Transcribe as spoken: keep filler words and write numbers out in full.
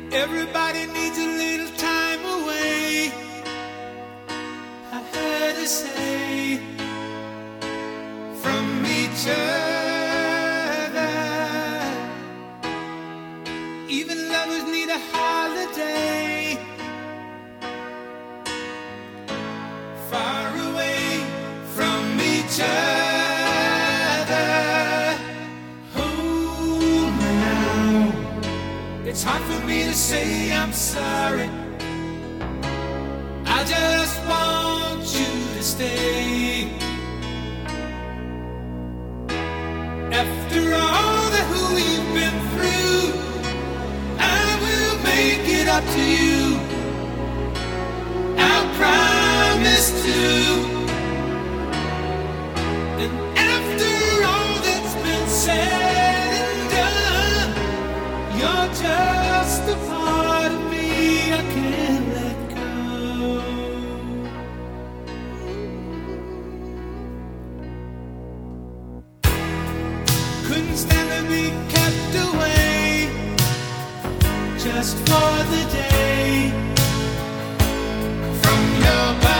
Everybody needs a little time away, I heard her say, from each other. Even lovers need a holiday, far away from each other. Hold me now. It's hard for me to say I'm sorry. I just want you to stay. After all that we've been through, I will make it up to you. I'll promise to. And after all that's been said and done, you're just a part of me I can't let go. Couldn't stand to be kept away just for the day from your body.